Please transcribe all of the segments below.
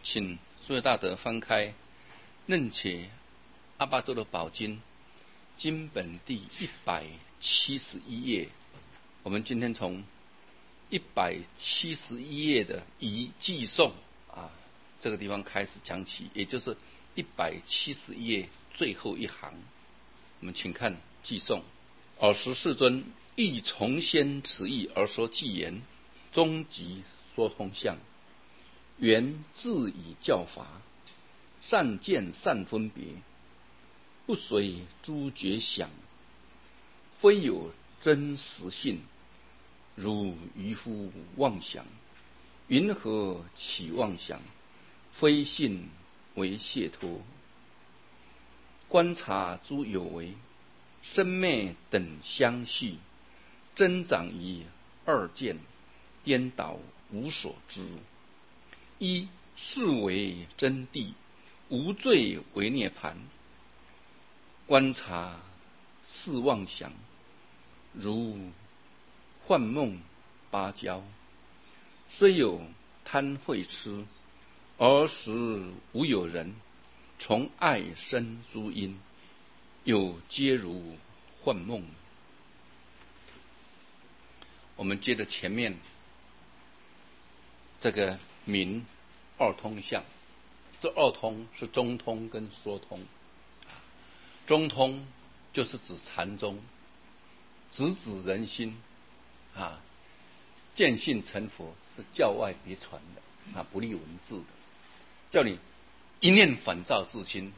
请诸位大德翻开《楞且阿巴多的宝经》经本第171页。我们今天从171页的仪寄颂这个地方开始讲起，也就是171页最后一行。我们请看寄颂：尔时世尊欲重宣此义而说偈言，终极说通相，原自以教法，善见善分别，不随诸觉想，非有真实性，如渔夫妄想。云何起妄想？非信为解脱。观察诸有为，生灭等相续，增长于二见，颠倒无所知。一是为真谛，无罪为涅盘。观察是妄想，如幻梦芭蕉，虽有贪慧痴，而实无有人。从爱生诸因，有皆如幻梦。我们接着前面这个明二通相，这二通是中通跟说通。中通就是指禅宗，直指人心见性成佛，是教外别传的不立文字的，叫你一念反照自心，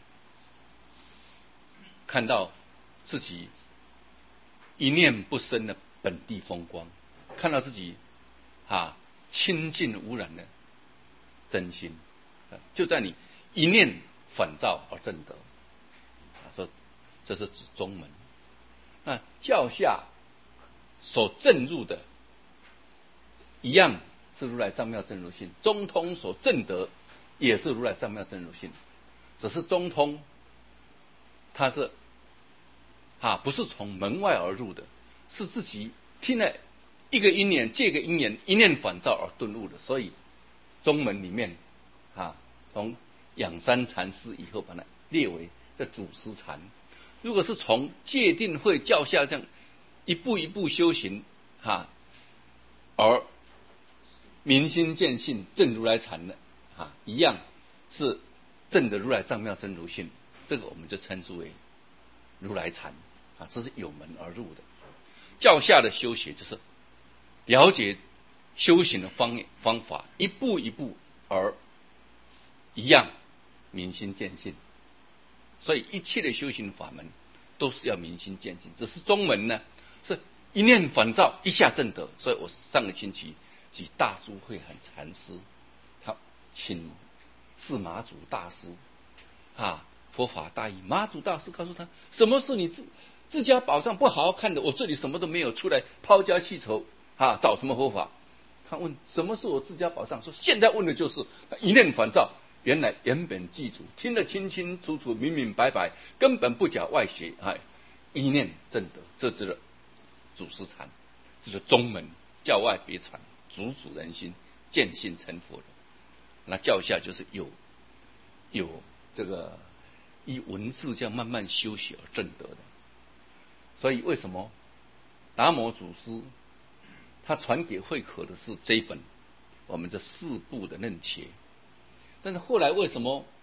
看到自己一念不生的本地风光，看到自己清净无染的真心，就在你一念反照而证得。说这是指中门。那教下所证入的，一样是如来藏妙真如性。中通所证得也是如来藏妙真如性，只是中通它是不是从门外而入的，是自己听了一个因缘，借个因缘，一念反照而顿悟的。所以中门里面从仰山禅师以后把它列为这祖师禅。如果是从戒定慧教下这样一步一步修行而明心见性证如来禅的一样是证的如来藏妙真如性，这个我们就称之为如来禅这是有门而入的。教下的修学就是了解修行的方法，一步一步而一样明心见性。所以一切的修行法门都是要明心见性，只是中门呢是一念反照一下证得。所以我上个星期举大珠慧罕禅师，他请释马祖大师佛法大义。马祖大师告诉他，什么是你自家宝藏不好好看的？我这里什么都没有，出来抛家弃仇找什么佛法？他问什么是我自家宝藏，说现在问的就是一念反照，原来原本记住，听得清清楚楚明明白白，根本不假外邪一念证得。这就是祖师禅，这是中门，教外别传，主人心，见性成佛的。那教下就是有这个以文字这样慢慢修习而证得的。所以为什么达摩祖师他传给慧可的是这一本我们这4部的楞伽，但是后来为什么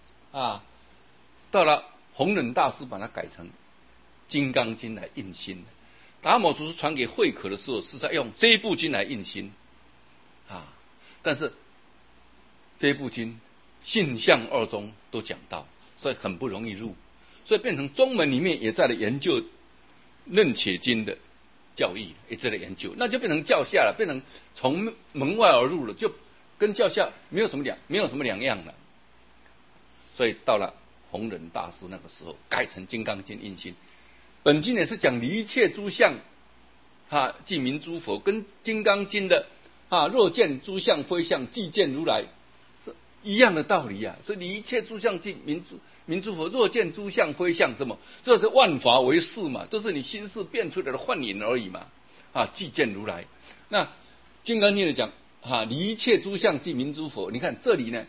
到了弘忍大师把它改成金刚经来印心？达摩祖师传给慧可的时候是在用这一部经来印心但是这一部经性相二宗都讲到，所以很不容易入，所以变成中门里面也在了研究楞伽经的教义，也在了研究，那就变成教下了，变成从门外而入了，就跟教下没有什么两样了。所以到了弘忍大师那个时候改成金刚经印心。本经也是讲离一切诸相即名诸佛，跟金刚经的若见诸相非相即见如来是一样的道理所以离一切诸相即名诸佛，若见诸相非相，什么？这是万法为事嘛，都是你心事变出来的幻影而已嘛即见如来。那金刚经的讲离一切诸相即名诸佛，你看这里呢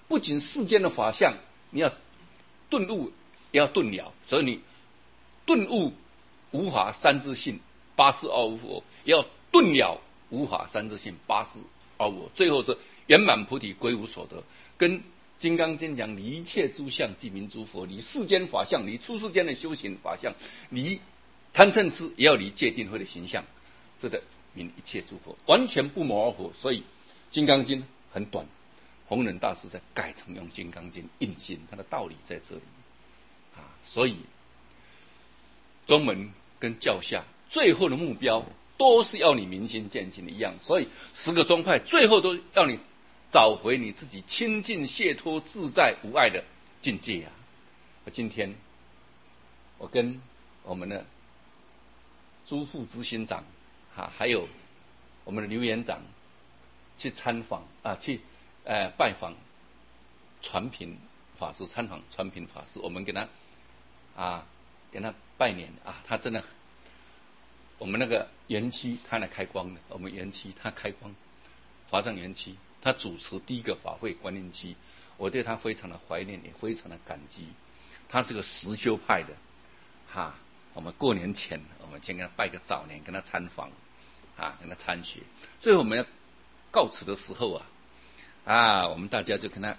不仅世间的法相，你要顿悟，也要顿了。所以你顿悟无法三自性，八事二无我，也要顿了无法三自性，八事二无我。最后是圆满菩提，归无所得。跟《金刚经》讲，离一切诸相，即名诸佛。离世间法相，离出世间的修行法相，离贪嗔痴，也要离戒定慧的形象，这个名一切诸佛，完全不谋而合。所以《金刚经》很短，弘忍大师在改成用《金刚经》印心，它的道理在这里啊。所以宗门跟教下最后的目标都是要你明心见性的一样。所以10个宗派最后都要你找回你自己清净解脱自在无碍的境界啊！今天我跟我们的朱副执行长还有我们的刘园长去参访去拜访传频法师，参访传频法师，我们给他拜年他真的，我们那个园区他来开光的，我们园区他开光，华藏园区他主持第一个法会观念期，我对他非常的怀念，也非常的感激。他是个实修派的我们过年前我们先跟他拜个早年，跟他参访跟他参学。最后我们要告辞的时候我们大家就跟他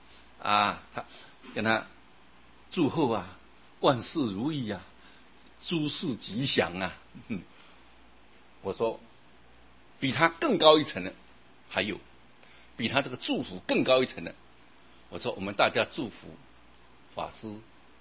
跟他祝贺万事如意诸事吉祥我说比他更高一层的还有，比他这个祝福更高一层的，我说我们大家祝福法师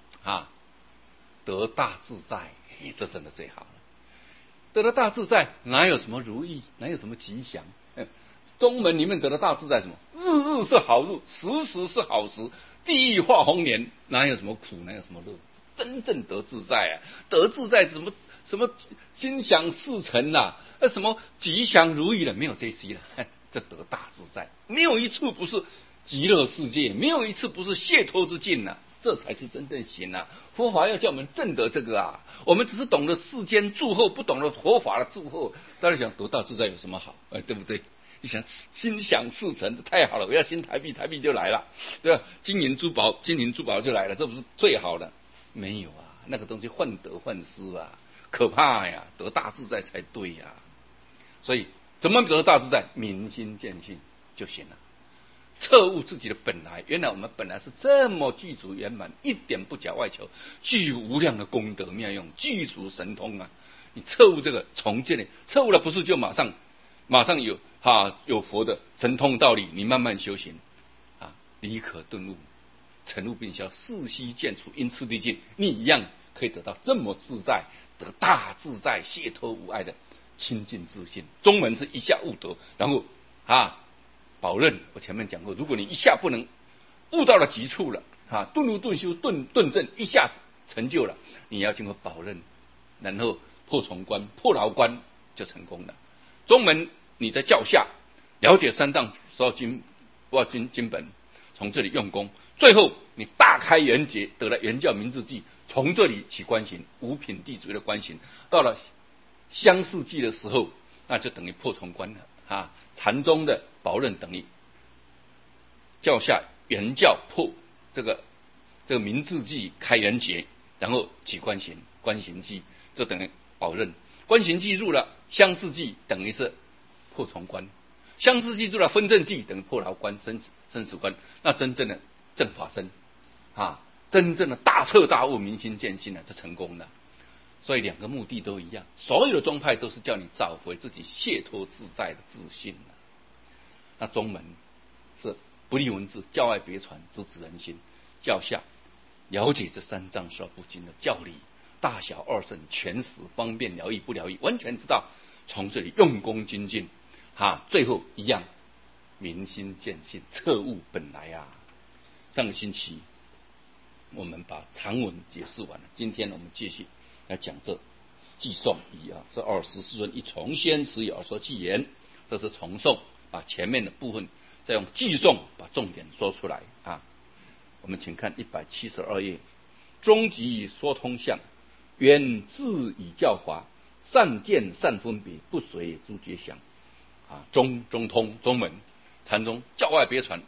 得大自在，这真的最好了。得了大自在，哪有什么如意，哪有什么吉祥？宗门里面得了大自在，什么日日是好日，时时是好时，地狱化红莲，哪有什么苦，哪有什么乐？真正得自在得自在什么心想事成什么吉祥如意了，没有这些了，这得大自在，没有一处不是极乐世界，没有一次不是解脱之境这才是真正行佛法要叫我们证得这个我们只是懂得世间祝贺，不懂得佛法的祝贺，大家想得大自在有什么好对不对？你想心想事成，太好了，我要新台币，台币就来了，对吧？金银珠宝就来了，这不是最好的？没有那个东西患得患失可怕得大自在才对所以怎么得大自在？明心见性就行了，彻悟自己的本来。原来我们本来是这么具足圆满，一点不假外求，具无量的功德妙用，具足神通你彻悟这个重建彻悟了，不是就马上有佛的神通道理，你慢慢修行离可顿悟，成悟并消，事悉见处，因次第尽，你一样可以得到这么自在，得大自在解脱无碍的清净自信。宗门是一下悟得，然后保任我前面讲过，如果你一下不能悟到了极处了顿悟顿修顿证一下成就了，你要经过保任，然后破重关破牢关就成功了。宗门你在教下了解三藏所有经本，从这里用功，最后你大开圆觉，得了圆教明智记，从这里起观行，五品地主的观行，到了相似记的时候，那就等于破重关了禅宗的保任等于教下圆教破这个明智记开圆觉，然后起观行，观行记就等于保任，观行记入了相似记，等于是破重关，相似记入了分正记，等于破牢关生死关，那真正的正法身真正的大彻大悟明心见性就成功了。所以两个目的都一样，所有的宗派都是叫你找回自己解脱自在的自信那宗门是不立文字，教外别传，直指人心；教下了解这三藏十二部经的教理，大小二圣全实，方便疗愈不疗愈，完全知道，从这里用功精进最后一样明心见性，彻悟本来上个星期我们把长文解释完了，今天我们继续来讲这寄颂一这24尊一从先持有而说寄言，这是重诵，把前面的部分再用寄颂把重点说出来我们请看172页，终极说通相，原自以教华，善见善分别，不随诸觉想中通宗门禅宗教外别传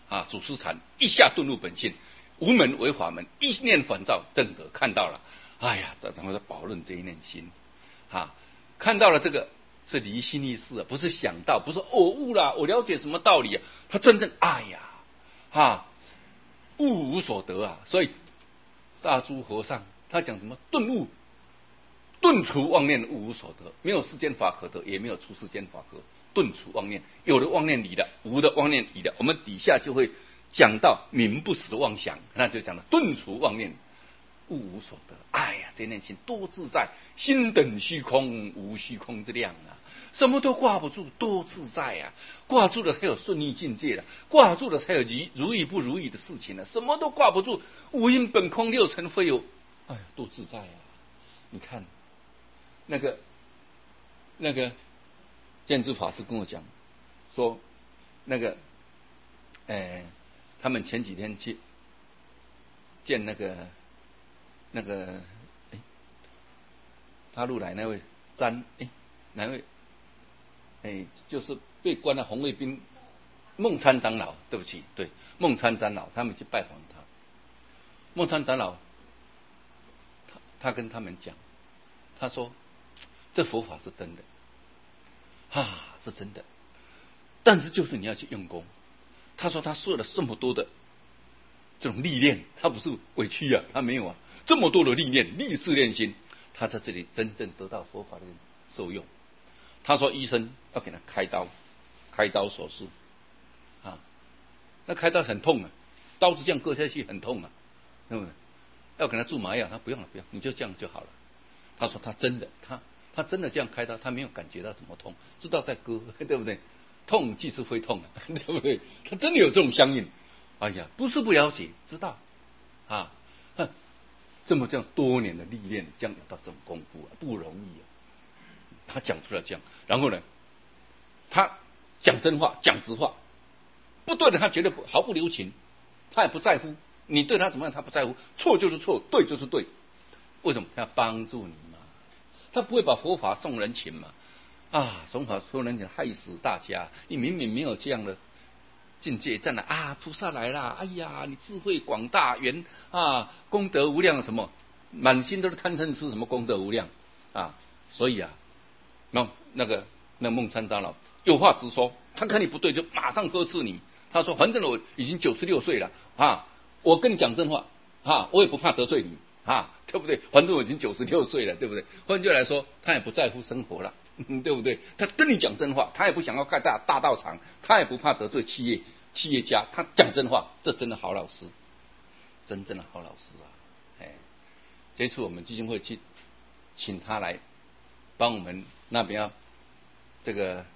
啊，主思禅，一下顿入本性，无门为法门，一念反照正得，看到了。哎呀，这才会宝论这一念心啊，看到了这个是离心意识啊，不是想到，不是偶悟啦，我了解什么道理啊？他真正哎呀，悟无所得啊！所以大珠和尚他讲什么顿悟，顿除妄念，悟无所得，没有世间法可得，也没有出世间法可顿除妄念，有的妄念离了，无的妄念离了。我们底下就会讲到名不实的妄想，那就讲了顿除妄念。悟无所得，哎呀，这念心多自在，心等虚空，无虚空之量啊！什么都挂不住，多自在啊！挂住了才有顺逆境界了，挂住了才有如意不如意的事情了，什么都挂不住，五阴本空，六尘非有，哎呀，多自在啊！你看，那个建智法师跟我讲说，他们前几天去见他路来那位哪位就是被关了红卫兵孟参长老，对不起，对，孟参长老，他们去拜访他。孟参长老他跟他们讲，他说这佛法是真的是真的，但是就是你要去用功。他说他受了这么多的这种历练，他不是委屈啊，他没有啊，这么多的历练，历事练心，他在这里真正得到佛法的受用。他说医生要给他开刀手术啊，那开刀很痛啊，刀子这样割下去很痛啊，对不对？要给他注麻药，他不用了，你就这样就好了。他说他真的他真的这样开刀，他没有感觉到怎么痛，知道在割，对不对？痛即是会痛啊，对不对？他真的有这种相应。哎呀，不是不了解，知道这样多年的历练，这样有到这种功夫啊，不容易啊。他讲出来这样，然后呢，他讲真话，讲直话，不对的他绝对毫不留情，他也不在乎你对他怎么样，他不在乎，错就是错，对就是对。为什么？他要帮助你嘛，他不会把佛法送人情嘛。佛法送人情害死大家，你明明没有这样的境界在哪菩萨来啦！哎呀，你智慧广大，功德无量，什么满心都是贪嗔痴，什么功德无量所以那孟参长老有话直说，他看你不对就马上呵斥你。他说反正我已经96岁了我跟你讲真话我也不怕得罪你对不对？反正我已经96岁了，对不对？换句话来说，他也不在乎生活了对不对？他跟你讲真话，他也不想要盖大道场，他也不怕得罪企业家，他讲真话，这真的好老师，真正的好老师这次我们基金会去请他来帮我们那边这个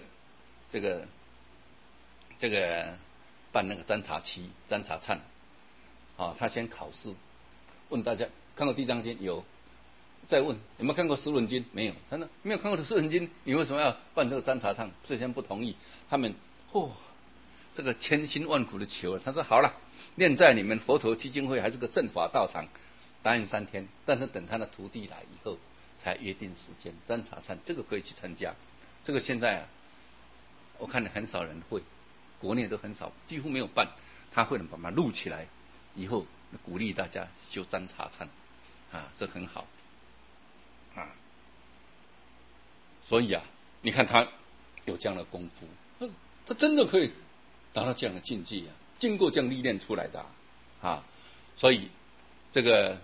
办那个侦查忏他先考试，问大家看过《地藏经》有，再问有没有看过《十轮经》没有，他说没有看过的《十轮经》，你为什么要办这个侦查忏？最先不同意，他们这个千辛万苦的求了，他说好了，念在你们佛陀基金会还是个正法道场，答应3天，但是等他的徒弟来以后才约定时间侦查忏，这个可以去参加。这个现在我看很少人会，国内都很少，几乎没有办，他会把它录起来，以后鼓励大家修侦查忏这很好所以你看他有这样的功夫，他真的可以达到这样的境界经过这样历练出来的所以这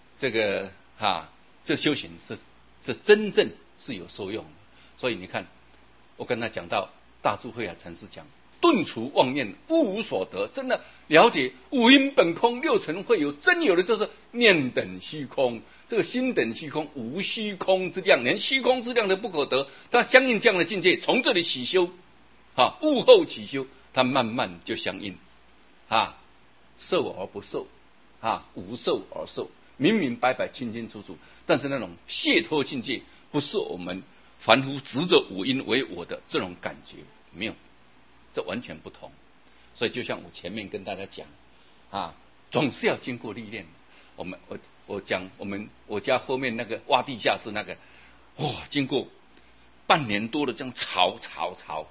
修行是真正是有受用的。所以你看，我跟他讲到大智慧禅师讲，顿除妄念，悟无所得，真的了解五阴本空，六尘会有，真有的就是念等虚空，这个心等虚空，无虚空之量，连虚空之量都不可得。他相应这样的境界，从这里起修悟后起修，他慢慢就相应受而不受无受而受，明明白白清清楚楚，但是那种解脱境界不是我们凡夫执着五阴为我的这种感觉，没有，这完全不同。所以就像我前面跟大家讲总是要经过历练。我讲我家后面那个挖地下室那个经过半年多的这样吵，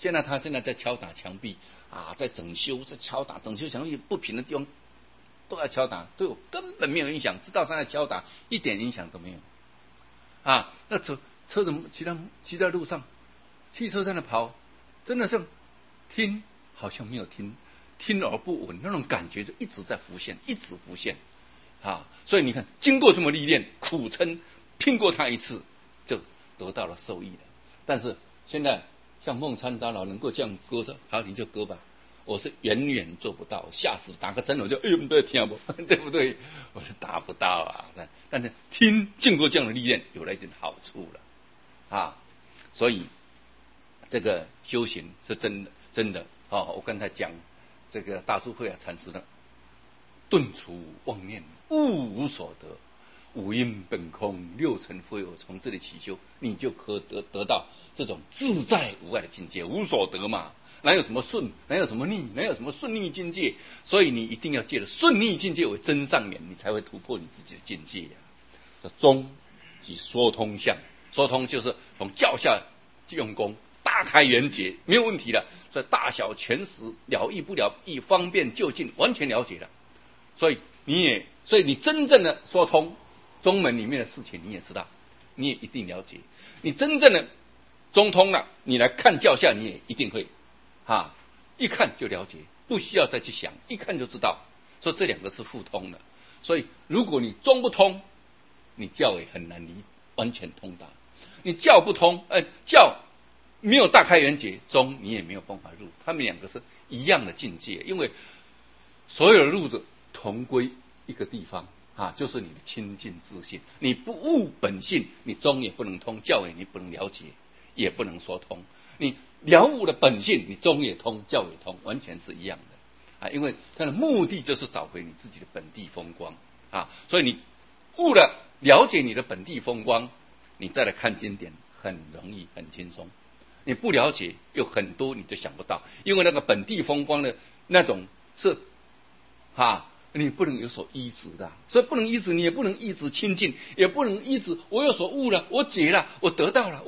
现在在敲打墙壁啊，在整修墙壁不平的地方都要敲打，对我根本没有影响，知道他在敲打，一点影响都没有啊。那车子骑在路上，汽车在那跑，真的是听好像没有听而不闻，那种感觉就一直在浮现，一直浮现啊。所以你看，经过这么历练，苦撑拼过他一次，就得到了受益了。但是现在像孟参长老能够这样割着，好，你就割吧。我是远远做不到，吓死打个针我就不要听不，对不对？我是达不到啊。但是经过这样的历练，有了一点好处了啊。所以这个修行是真的啊。我刚才讲这个大智慧禅师的顿除妄念，物无所得，五阴本空，六尘非我，从这里起修，你就可得到这种自在无碍的境界，无所得嘛。哪有什么顺，哪有什么逆，哪有什么顺逆境界？所以你一定要借着顺逆境界为真上缘，你才会突破你自己的境界呀。中即说通相，说通就是从教下用功，大开圆结，没有问题的。所以大小全实，了义不了义，方便就近，完全了解了。所以你真正的说通宗门里面的事情，你也知道，你也一定了解。你真正的中通了，你来看教下，你也一定会一看就了解，不需要再去想，一看就知道。所以这两个是互通的。所以如果你中不通，你教也很难完全通达。你教不通，教没有大开圆结，中你也没有办法入。他们两个是一样的境界，因为所有的路子同归一个地方就是你的清净自信。你不悟本性，你中也不能通，教也你不能了解，也不能说通。你了悟了本性，你中也通，教也通，完全是一样的因为它的目的就是找回你自己的本地风光所以你悟了了解你的本地风光，你再来看经典很容易很轻松。你不了解有很多你就想不到，因为那个本地风光的那种是你不能有所依止的，所以不能依止，你也不能依止亲近，也不能依止我有所悟了，我解了，我得到了，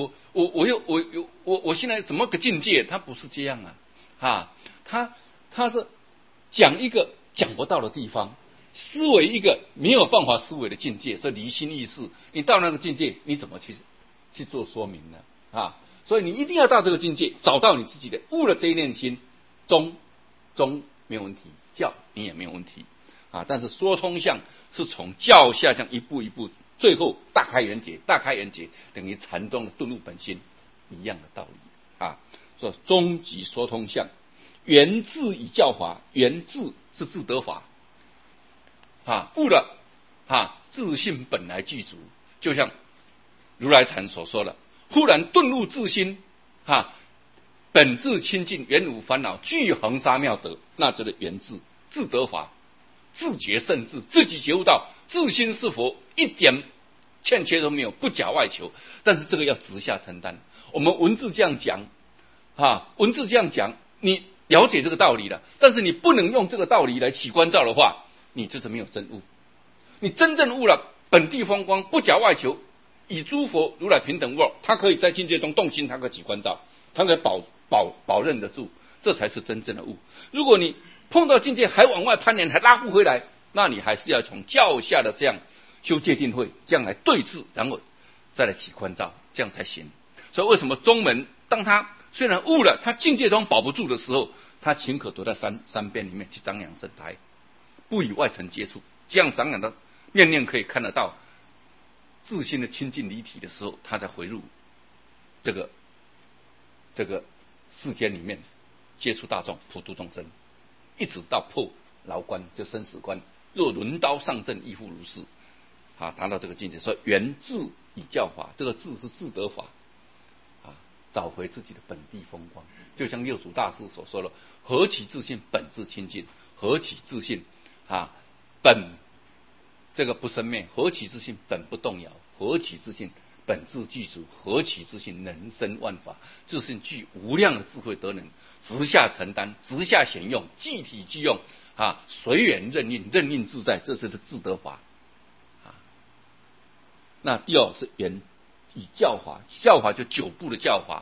我现在怎么个境界？它不是这样他是讲一个讲不到的地方，思维一个没有办法思维的境界，所以离心意识。你到那个境界，你怎么去做说明呢？所以你一定要到这个境界，找到你自己的悟了这一念心，中没有问题，教你也没有问题但是说通相是从教下这样一步一步，最后大开圆结等于禅宗的顿悟本心一样的道理所以终极说通相，源自以教法，源自是自得法悟了自信本来具足，就像如来禅所说的，忽然顿悟自心本自清净，原无烦恼，具恒沙妙德，那这个源自自得法，自觉甚至，自己觉悟到自心是佛，一点欠缺都没有，不假外求。但是这个要直下承担。我们文字这样讲你了解这个道理了，但是你不能用这个道理来起观照的话，你就是没有真悟。你真正悟了本地风光，不假外求，以诸佛如来平等悟，他可以在境界中动心，他可以起观照，他可以保认得住，这才是真正的悟。如果你碰到境界还往外攀援，还拉不回来，那你还是要从教下的这样修戒定慧，这样来对治，然后再来起观照，这样才行。所以为什么宗门当他虽然悟了，他境界中保不住的时候，他宁可躲在山边里面去张扬神台，不与外尘接触，这样张扬的面面可以看得到自心的清净离体的时候，他才回入这个世间里面接触大众，普度众生，一直到破牢关，就生死关。若轮刀上阵，亦复如是达到这个境界。所以源自以教法，这个自是自得法找回自己的本地风光。就像六祖大师所说的，何其自信，本自清净；何其自信本这个不生灭；何其自信，本不动摇；何其自信，本自具足；何其自信，能生万法。自信具无量的智慧德能，直下承担，直下显用，具体具用随缘任运，任运自在，这是自得法那第二是源以教法，教法就九部的教法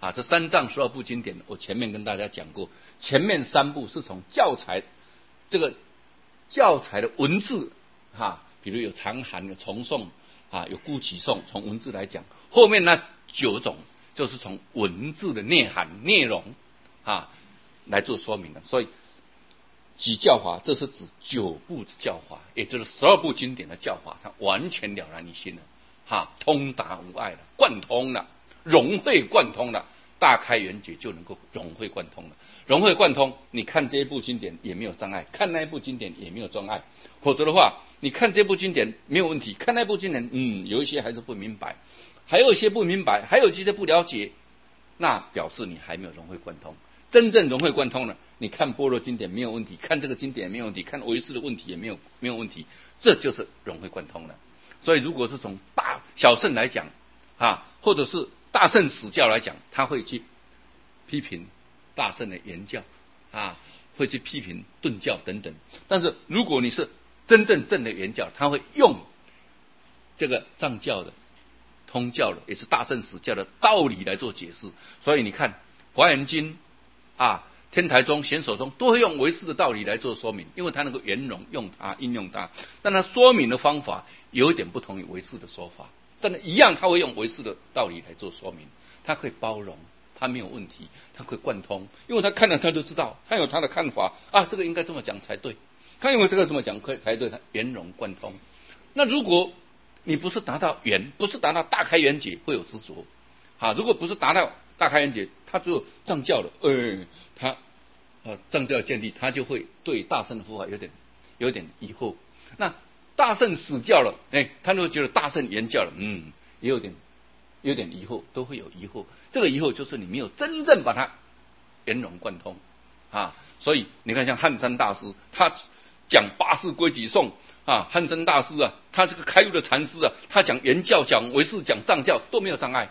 啊，这三藏十二部经典，我前面跟大家讲过，前面三部是从教材这个教材的文字比如有长函、有重颂有孤起颂，从文字来讲，后面那9种就是从文字的内涵、内容来做说明的。所以几教法，这是指9部的教法，也就是12部经典的教法，它完全了然于心了，通达无碍了，贯通了，融会贯通了，大开圆解就能够融会贯通了。融会贯通，你看这一部经典也没有障碍，看那一部经典也没有障碍。否则的话，你看这部经典没有问题，看那部经典，有一些还是不明白，还有一些不明白，还有一些不了解，那表示你还没有融会贯通。真正融会贯通了，你看般若经典没有问题，看这个经典也没有问题，看唯识的问题也没有问题，这就是融会贯通了。所以如果是从小乘来讲或者是大乘史教来讲，他会去批评大乘的言教会去批评顿教等等。但是如果你是真正正的言教，他会用这个藏教的、通教的，也是大乘史教的道理来做解释。所以你看华严经天台宗、显首宗都会用唯识的道理来做说明，因为它能够圆融用它、应用它，但它说明的方法有一点不同于唯识的说法，但是一样它会用唯识的道理来做说明，它可以包容，它没有问题，它可以贯通，因为他看了他就知道，他有他的看法这个应该这么讲才对，他认为这个这么讲才对，他圆融贯通。那如果你不是达到圆，不是达到大开圆解，会有执着如果不是达到大开圆解，他只有藏教的，他藏教建立，他就会对大乘的佛法有点疑惑。那大乘史教了，他就会觉得大乘言教了，也有点疑惑，都会有疑惑。这个疑惑就是你没有真正把它圆融贯通所以你看，像汉山大师，他讲八识归己颂汉山大师他这个开悟的禅师他讲言教、讲唯识、讲藏教都没有障碍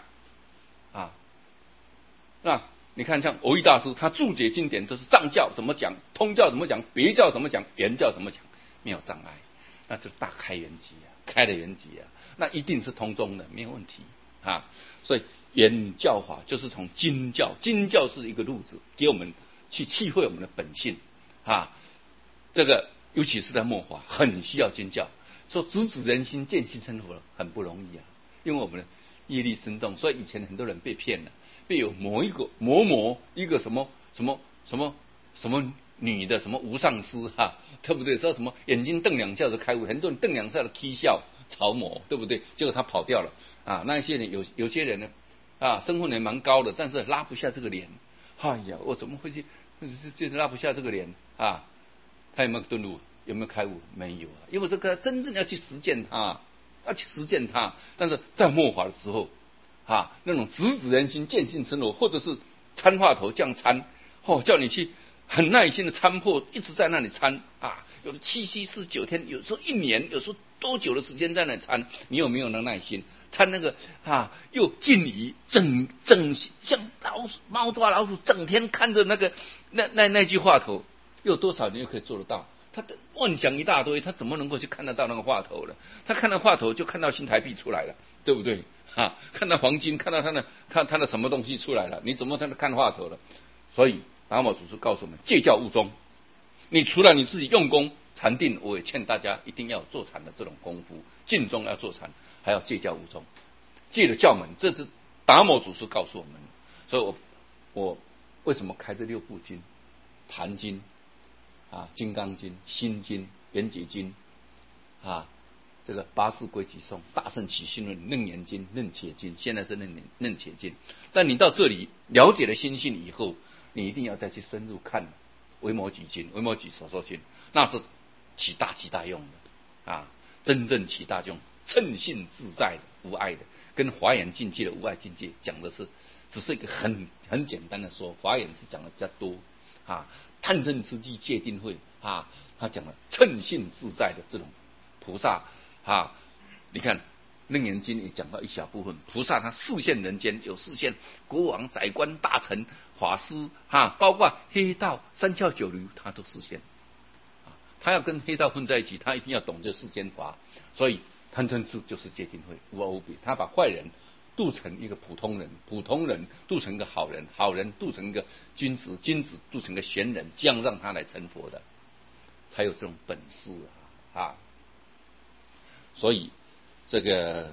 那你看像蕅益大师，他注解经典都是藏教怎么讲，通教怎么讲，别教怎么讲，言教怎么讲，没有障碍。那这大开圆寂开了圆寂那一定是通中的，没有问题所以圆教法就是从经教是一个路子，给我们去体会我们的本性这个尤其是在末法很需要经教，说直指人心、见性生活很不容易因为我们的业力深重，所以以前很多人被骗了，被有某一个什么女的什么无上师对不对？说什么眼睛瞪两下就开悟，很多人瞪两下的踢笑曹某，对不对？结果他跑掉了那一些人有些人呢身份也蛮高的，但是拉不下这个脸。我怎么会去就是拉不下这个脸他有没有顿悟？有没有开悟？没有因为这个真正要去实践它，但是在末法的时候那种直指人心、见性生活，或者是参话头这样参叫你去很耐心的参破，一直在那里参有的7夕49天，有时候1年，有时候多久的时间在那里参，你有没有那耐心参那个又静怡整像猫抓老鼠，整天看着那个那句话头，有多少人又可以做得到？他的妄想一大堆，他怎么能够去看得到那个话头呢？他看到话头就看到新台币出来了，对不对看到黄金，看到他的什么东西出来了，你怎么看话头了？所以达摩祖师告诉我们，戒教悟宗，你除了你自己用功禅定，我也劝大家一定要做禅的这种功夫，尽中要做禅，还要戒教悟宗，戒的教门，这是达摩祖师告诉我们。所以我为什么开这6部经？坛经金刚经、心经、圆觉经这个八识归己颂、大乘起信论、楞严经、楞伽经，现在是楞伽经。但你到这里了解了心性以后，你一定要再去深入看维摩诘经、维摩诘所说经，那是起大用的真正起大用，称性自在的、无碍的，跟华严境界的无碍境界讲的是只是一个很简单的说，华严是讲的比较多贪嗔痴忌戒定慧他讲了称性自在的这种菩萨你看楞严经也讲到一小部分，菩萨他示现人间，有示现国王、宰官、大臣、法师包括黑道、三教九流，他都示现他要跟黑道混在一起，他一定要懂这世间法，所以贪嗔痴就是戒定慧，无二无别，他把坏人度成一个普通人，普通人度成一个好人，好人度成一个君子，君子度成一个贤人，这样让他来成佛的，才有这种本事啊！所以这个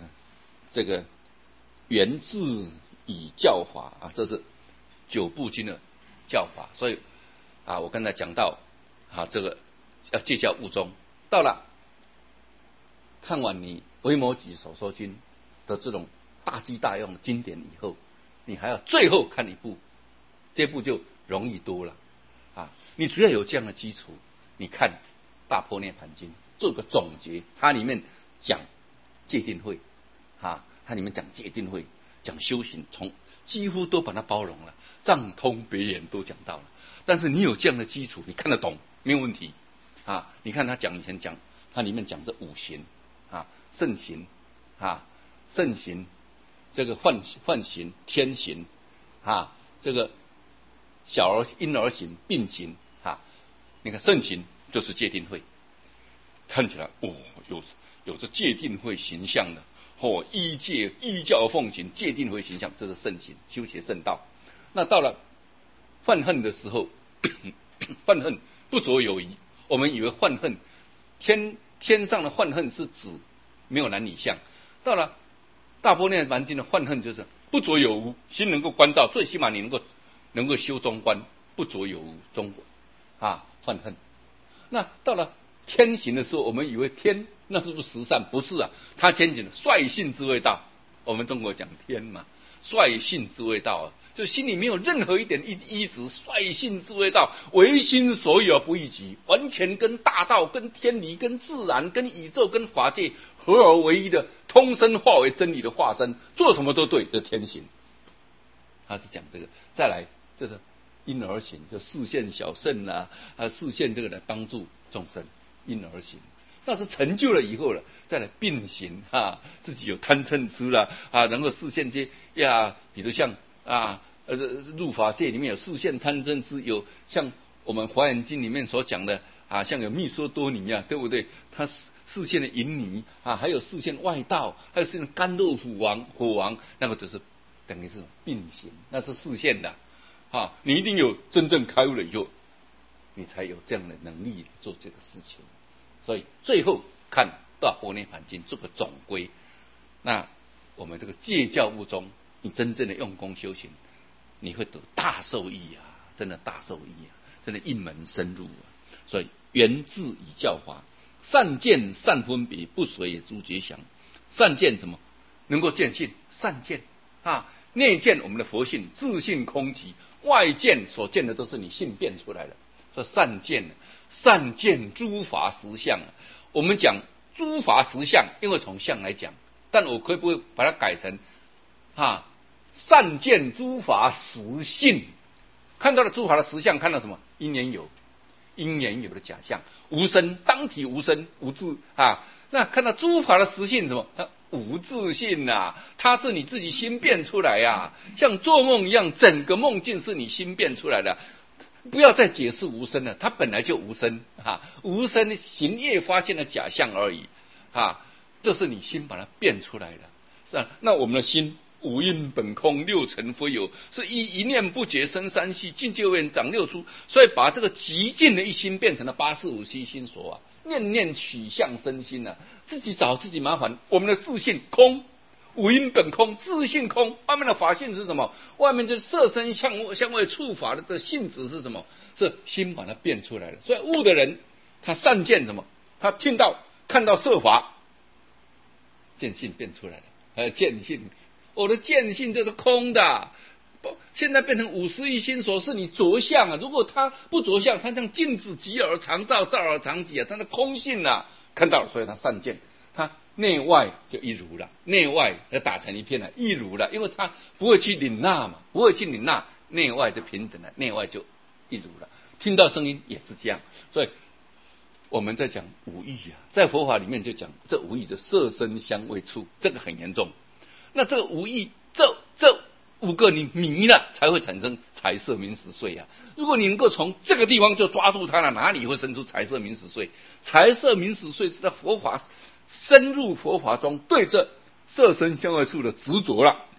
源自以教法啊，这是九部经的教法。所以啊，我刚才讲到啊，这个要戒教务中。到了看完你维摩诘所说经的这种大机大用的经典以后，你还要最后看一部，这部就容易多了啊！你只要有这样的基础，你看《大般涅盘经》做个总结，它里面讲戒定慧啊，它里面讲戒定慧，讲修行，几乎都把它包容了，藏通别言都讲到了。但是你有这样的基础，你看得懂没有问题啊！你看他以前讲，它里面讲这五行啊，圣行啊，圣行，这个幻行、天行啊，这个婴儿行、病行啊，你看圣行就是戒定慧，看起来有着戒定慧形象的依教奉行，戒定慧形象，这是圣行，修学圣道。那到了犯恨的时候，犯恨不着有疑，我们以为犯恨天上的犯恨是指没有男女相，到了大般涅盘经的犯恨就是不着有无，心能够关照，最起码你能够修中观，不着有无中啊犯恨。那到了天行的时候，我们以为天那是不是十善？不是啊，他天行的率性之谓道。我们中国讲天嘛，率性之谓道啊，就心里没有任何一点依止，率性之谓道，唯心所有而不异己，完全跟大道、跟天理、跟自然、跟宇宙、跟法界合而为一的，通身化为真理的化身，做什么都对的天行。他是讲这个。再来这个婴儿行，就示现小圣啦，示现这个来帮助众生，婴儿行。那是成就了以后了，再来并行啊，自己有贪嗔痴了啊，能够示现这比如像入法界里面有示现贪嗔痴，有像我们华严经里面所讲的啊，像有密梭多尼啊，对不对？他示现的淫女啊，还有示现外道，还有示现甘露火王，那个就是等于是并行，那是示现的啊。你一定有真正开悟了以后，你才有这样的能力做这个事情。所以最后看《大般涅盘经》做个总归，那我们这个戒教务中，你真正的用功修行，你会得大受益啊！真的大受益啊！真的一门深入啊！所以源自以教法，善见善分别，不随诸觉想。善见什么？能够见性，善见啊！内见我们的佛性，自性空寂；外见所见的都是你性变出来的。说善见诸法实相。我们讲诸法实相，因为从相来讲，但我可不可以把它改成善见诸法实性？看到了诸法的实相，看到什么？因缘有的假象，无生，当体无生无自啊。那看到诸法的实性什么？它无自性啊，它是你自己心变出来啊，像做梦一样，整个梦境是你心变出来的。不要再解释无生了，它本来就无生无生行业发现的假象而已这是你心把它变出来的，是吧？那我们的心五蕴本空，六尘非有，是一念不觉生三系，境界位长六出，所以把这个极尽的一心变成了85悉心所念念取向生心自己找自己麻烦。我们的自性空，五蕴本空，自性空，外面的法性是什么？外面就是色身相位触法的这性质是什么？是心把它变出来了。所以悟的人，他善见什么？他看到色法，见性变出来了。见性，我的见性就是空的。现在变成50亿心所，是你着相如果他不着相，他像镜子即而常照，照而常己他的空性看到了，所以他善见，他内外就一如了，内外就打成一片了，一如了，因为他不会去领纳嘛，不会去领纳，内外就平等了，内外就一如了。听到声音也是这样，所以我们在讲五欲在佛法里面就讲这五欲的色身香味触，这个很严重。那这个五欲，这5个你迷了，才会产生财色名食睡如果你能够从这个地方就抓住它了，哪里会生出财色名食睡？财色名食睡是在佛法深入佛法中对这色身香味触的执着了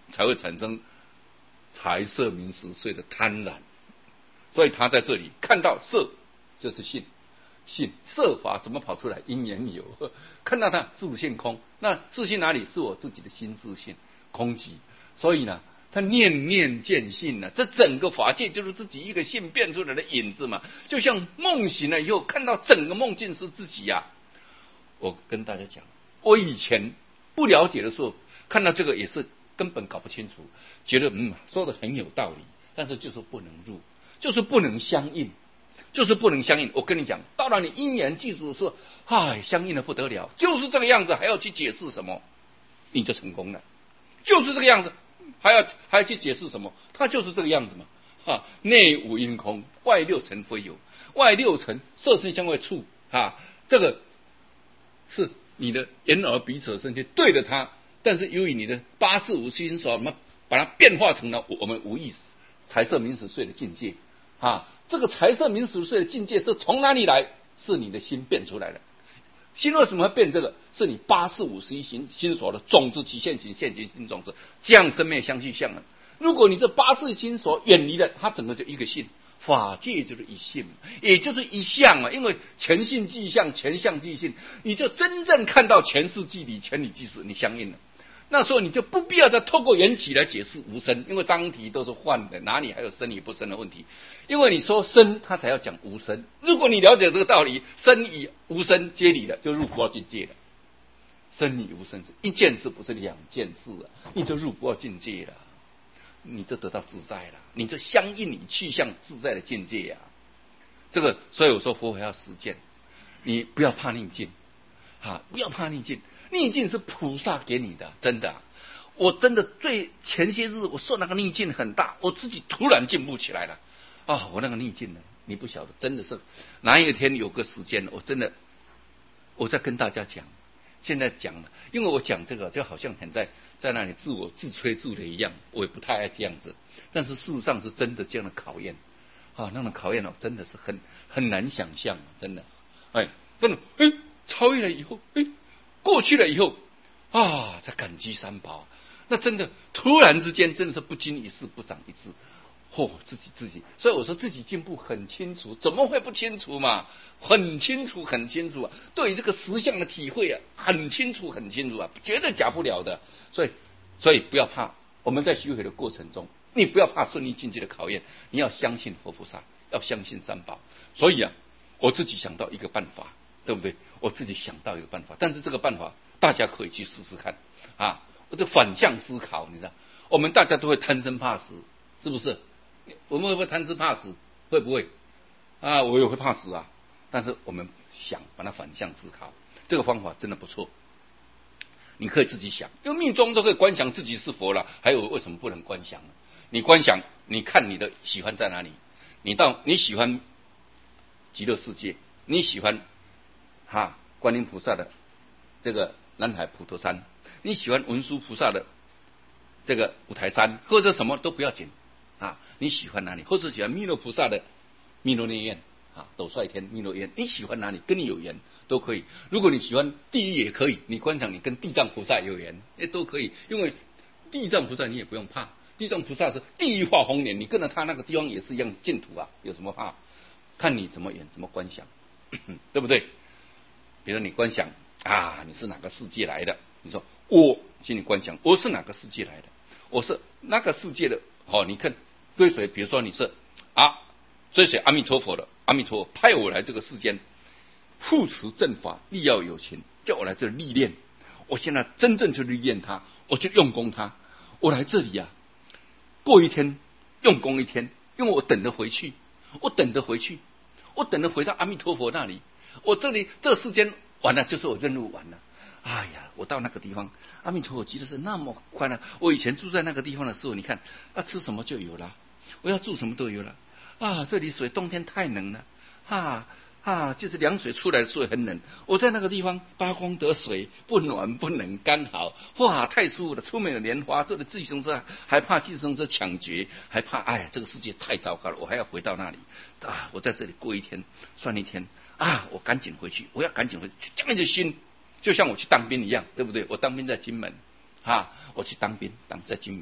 才会产生财色名食睡的贪婪。所以他在这里看到色就是性，色法怎么跑出来？因缘有，看到它自性空，那自性哪里？是我自己的心自性空寂。所以呢，他念念见性呢，这整个法界就是自己一个性变出来的影子嘛。就像梦醒了以后，看到整个梦境是自己呀。我跟大家讲，我以前不了解的时候，看到这个也是根本搞不清楚，觉得说的很有道理，但是就是不能入，就是不能相应。就是不能相应。我跟你讲，到了你因缘具足的时候，相应的不得了，就是这个样子，还要去解释什么？你就成功了。就是这个样子，还要去解释什么？它就是这个样子嘛。内五阴空，外六尘非有。外六尘色身相位触，这个是你的眼耳鼻舌身去对着它，但是由于你的八识五心所把它变化成了我们无意识财色名食睡的境界。这个财色名食睡的境界是从哪里来？是你的心变出来的。心为什么会变？这个是你八识五十一心所的种子及现行现行心种子，这样生灭相续相了。如果你这八识心所远离了，它整个就一个性，法界就是一性，也就是一相嘛。因为全性即相，全相即性，你就真正看到全是即理，全理即实，你相应了。那时候你就不必要再透过缘起来解释无生，因为当题都是幻的，哪里还有生与不生的问题？因为你说生，他才要讲无生。如果你了解这个道理，生与无生皆理了，就入不二境界了。生与无生是一件事，不是两件事啊，你就入不二境界了，你就得到自在了，你就相应你去向自在的境界啊。这个，所以我说佛法要实践，你不要怕逆境，不要怕逆境。逆境是菩萨给你的，真的。我真的前些日我受那个逆境很大，我自己突然进步起来了。我那个逆境呢，你不晓得，真的是哪一天有个时间，我在跟大家讲，现在讲了，因为我讲这个就好像很在那里自我自吹自擂一样，我也不太爱这样子。但是事实上是真的这样的考验那种考验真的是很难想象，真的。真的超越了以后，过去了以后才感激三宝，那真的突然之间真的是不经一事不长一智，自己，所以我说自己进步很清楚，怎么会不清楚嘛？很清楚啊！对于这个实相的体会很清楚啊，绝对假不了的。所以不要怕，我们在修学的过程中，你不要怕顺利境界的考验，你要相信佛菩萨，要相信三宝。所以我自己想到一个办法。对不对？我自己想到一个办法，但是这个办法大家可以去试试看我就反向思考，你知道，我们大家都会贪生怕死，是不是？我们会不会贪生怕死？会不会？我也会怕死但是我们想把它反向思考，这个方法真的不错。你可以自己想，因为命中都可以观想自己是佛了，还有为什么不能观想呢？你观想，你看你的喜欢在哪里？你喜欢极乐世界，你喜欢观音菩萨的这个南海普陀山，你喜欢文殊菩萨的这个五台山，或者什么都不要紧你喜欢哪里？或者喜欢弥勒菩萨的弥勒内院斗率天弥勒院，你喜欢哪里？跟你有缘都可以。如果你喜欢地狱也可以，你观想你跟地藏菩萨有缘都可以，因为地藏菩萨你也不用怕，地藏菩萨是地狱化红莲，你跟着他那个地方也是一样净土有什么怕？看你怎么演怎么观想对不对？比如你观想你是哪个世界来的？你说我请你观想我是哪个世界来的？我是那个世界的你看追随，比如说你是追随阿弥陀佛的，阿弥陀佛派我来这个世间护持正法，力要有情，叫我来这里历练。我现在真正去历练它，我就用功它。我来这里过一天用功一天，因为我等着回去，我等着回到阿弥陀佛那里。我这里这个世间完了，就是我任务完了。我到那个地方，阿弥陀佛记得是那么快乐。我以前住在那个地方的时候，你看吃什么就有了，我要住什么都有了这里水冬天太冷了就是凉水出来的时候很冷。我在那个地方八功德水，不暖不冷，刚好太舒服了。出门有莲花，这里计程车还怕计程车抢劫，还怕这个世界太糟糕了，我还要回到那里我在这里过一天算一天我赶紧回去，我要赶紧回去，这样就心就像我去当兵一样，对不对？我当兵在金门我去当兵在金门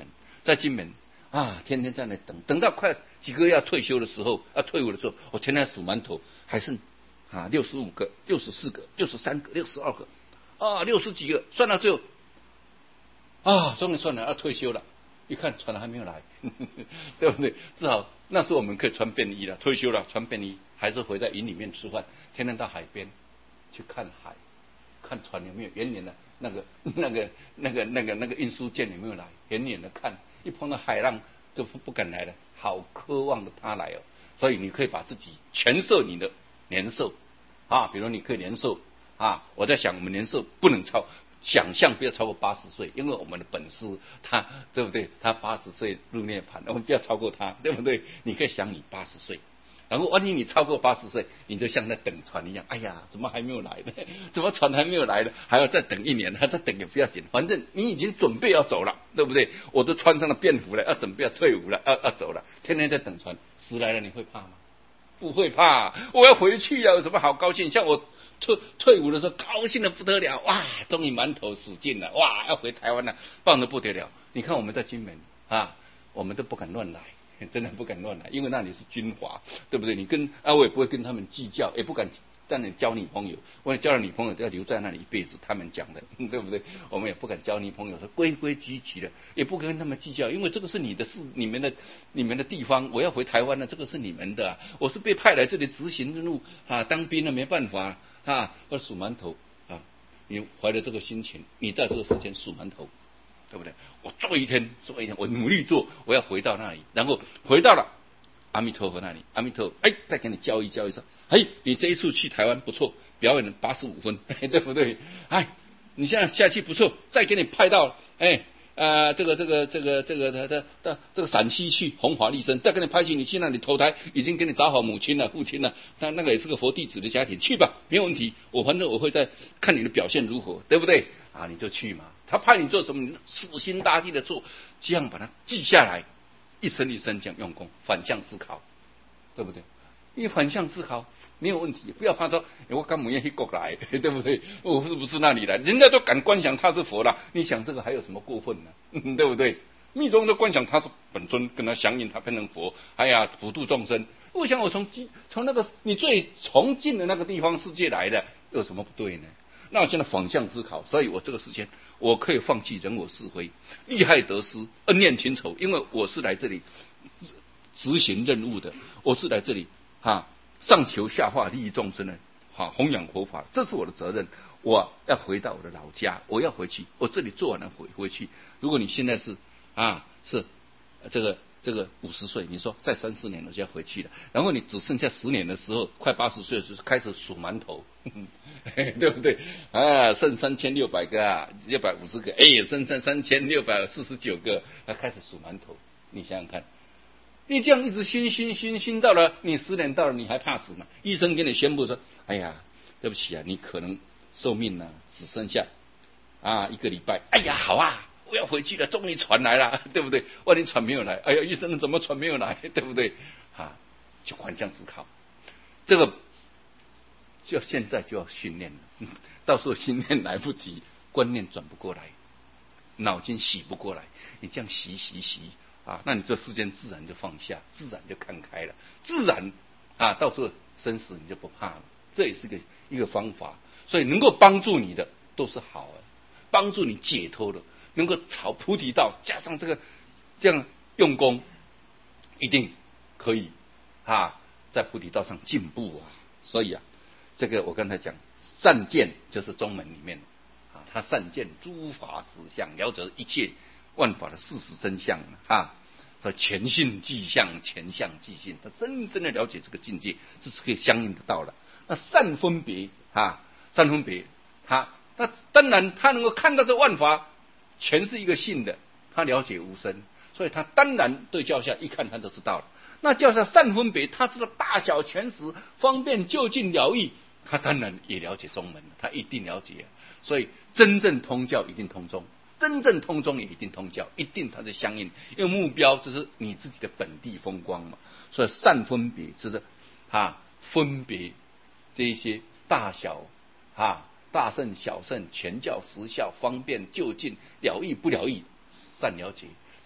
在金门啊，天天在那等到快几个月要退休的时候，退伍的时候，我天天数馒头，还剩65个、64个、63个、62个60几个，算到最后终于算了，要退休了。一看船还没有来，对不对？至少那时候我们可以穿便衣了，退休了穿便衣，还是回在营里面吃饭，天天到海边去看海，看船有没有远远的那个运输舰有没有来，远远的看，一碰到海浪就不敢来了，好渴望的他来哦。所以你可以把自己全设你的年寿比如你可以年寿我在想我们年寿不能想象不要超过80岁，因为我们的本师他对不对？他80岁入涅槃，我们不要超过他，对不对？你可以想你80岁，然后万一你超过80岁，你就像在等船一样，哎呀，怎么还没有来呢？怎么船还没有来呢？还要再等1年，还再等也不要紧，反正你已经准备要走了，对不对？我都穿上了便服了，要准备要退伍了，要走了，天天在等船，死来了你会怕吗？不会怕，我要回去有什么好高兴？像我退伍的时候，高兴的不得了，哇，终于馒头死尽了，哇，要回台湾了，棒得不得了。你看我们在金门我们都不敢乱来，真的不敢乱来，因为那里是军阀，对不对？我也不会跟他们计较，也不敢在那里交女朋友，我交了女朋友要留在那里一辈子，他们讲的，对不对？我们也不敢交女朋友，说规规矩矩的，也不跟他们计较，因为这个是你的事，你们的地方，我要回台湾了，这个是你们的我是被派来这里执行任务当兵了没办法或者数馒头你怀着这个心情，你在这个时间数馒头，对不对？我做一天，我努力做，我要回到那里，然后回到了阿弥陀佛那里，阿弥陀佛，再给你教一说，你这一次去台湾不错，表演了85分，对不对？你现在下去不错，再给你派到这个陕西去弘法利生，再给你派去，你去那里投胎，已经给你找好母亲了、父亲了，那个也是个佛弟子的家庭，去吧，没有问题。反正我会在看你的表现如何，对不对？你就去嘛。他派你做什么，你死心塌地的做，这样把它记下来，一生一生这样用功，反向思考，对不对？你反向思考没有问题，不要怕说我干嘛要去国来，对不对？我是不是那里来？人家都敢观想他是佛了，你想这个还有什么过分呢？对不对？密宗都观想他是本尊，跟他相应，他变成佛，普度众生。我想我从那个你最崇敬的那个地方世界来的，有什么不对呢？那我现在反向思考，所以我这个时间我可以放弃人我是非，利害得失，恩怨情仇，因为我是来这里执行任务的，我是来这里上求下化，利益众生的弘扬佛法，这是我的责任。我要回到我的老家，我要回去，我这里做完了回去。如果你现在是这个50岁，你说再3-4年我就要回去了，然后你只剩下10年的时候，快80岁就开始数馒头，对不对？剩3600个650个，剩3649个，开始数馒头。你想想看，你这样一直熏到了你10年到了，你还怕死吗？医生给你宣布说，对不起你可能寿命只剩下1个礼拜。好我要回去了，终于船来了，对不对？万一船没有来，医生怎么船没有来，对不对？就反向思考，这个就现在就要训练了，到时候训练来不及，观念转不过来，脑筋洗不过来，你这样洗那你这世间自然就放下，自然就看开了，自然到时候生死你就不怕了。这也是一个方法，所以能够帮助你的都是好的，帮助你解脱的，能够朝菩提道，加上这样用功，一定可以在菩提道上进步所以这个我刚才讲善见就是中门里面他善见诸法实相，了解一切万法的事实真相他全性即相，全相即性，他深深的了解这个境界，这是可以相应的到了。那善分别他当然他能够看到这万法全是一个性的，他了解无生，所以他当然对教下一看他就知道了。那教下善分别，他知道大小全实，方便就近了义，他当然也了解中门，他一定了解所以真正通教一定通中，真正通中也一定通教，一定它是相应，因为目标就是你自己的本地风光嘛。所以善分别就是分别这一些大小大圣小圣，全教实效，方便就近，了义不了义，善了解。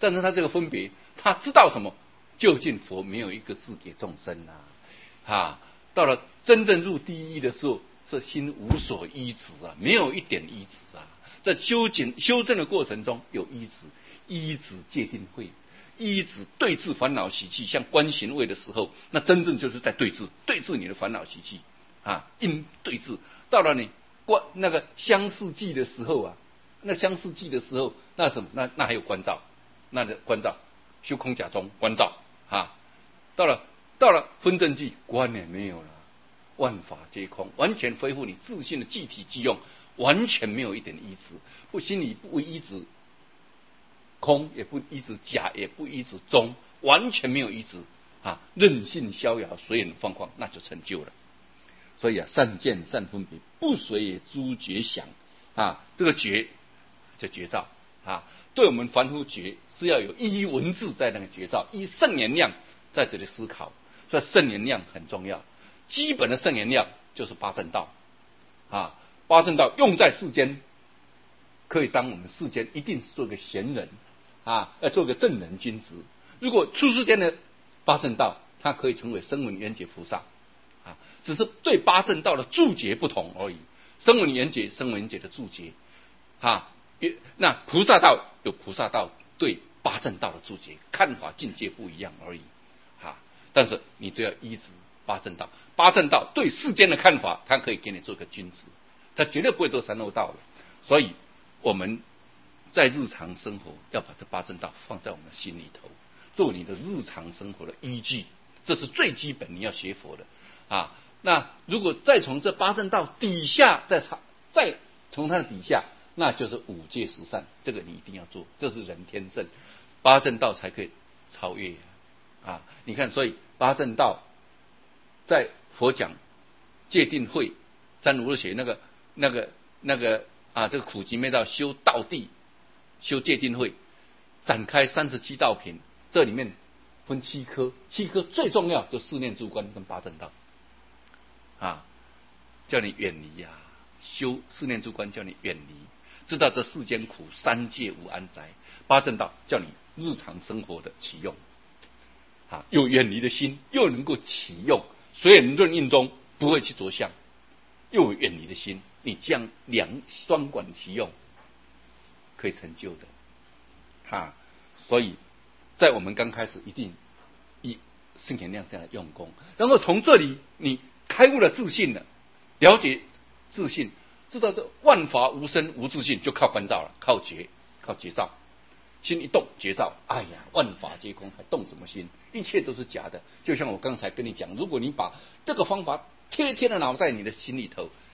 但是他这个分别，他知道什么？究竟佛没有一个字给众生到了真正入第一的时候，是心无所依止啊，没有一点依止啊。在修正的过程中有依止，依止戒定慧，依止对治烦恼习气。像观行位的时候，那真正就是在对治你的烦恼习气因对治。到了你那个相似记的时候那相似记的时候，那什么？那还有观照，那的观照，修空假中观照到了分正记，观也没有了，万法皆空，完全恢复你自信的具体机用，完全没有一点依止，心里不依止空，也不依止假，也不依止中，完全没有依止任性逍遥，随缘放旷，那就成就了。所以善见善分别，不随诸觉想这个觉就觉照对我们凡夫觉是要有依文字在那个觉照，依圣言量在这里思考，所以圣言量很重要。基本的圣言量就是八正道八正道用在世间，可以当我们世间一定是做个贤人要做个正人君子。如果出世间的八正道，他可以成为声闻缘觉菩萨只是对八正道的注解不同而已。声闻缘觉的注解那菩萨道有菩萨道对八正道的注解，看法境界不一样而已但是你都要依止八正道。八正道对世间的看法，他可以给你做个君子，他绝对不会做三恶道了。所以我们在日常生活要把这八正道放在我们的心里头，做你的日常生活的依据，这是最基本你要学佛的那如果再从这八正道底下再从它的底下，那就是五戒十善，这个你一定要做，这是人天正，八正道才可以超越你看，所以八正道在佛讲戒定慧三如来学那个这个苦集灭道修道地，修戒定慧，展开37道品，这里面分7科，7科最重要就四念住观跟八正道叫你远离修四念住观叫你远离，知道这世间苦，三界无安宅。八正道叫你日常生活的启用有远离的心，又能够启用，随缘润应中不会去着相，又有远离的心，你这样双管齐用，可以成就的所以在我们刚开始一定以圣言量这样的用功，然后从这里你开悟了自信了，了解自信，知道这万法无生无自信，就靠观照了，靠觉照。心一动觉照，哎呀，万法皆空，还动什么心？一切都是假的。就像我刚才跟你讲，如果你把这个方法贴的挠在你的心里头，